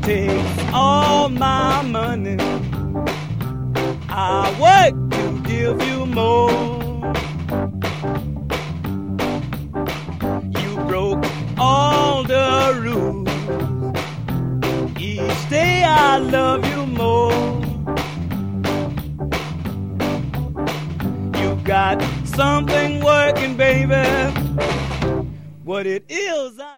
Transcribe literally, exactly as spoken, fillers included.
takes all my money. I work to give you more. You broke all the rules. Each day I love you more. You got something working, baby. What it is, I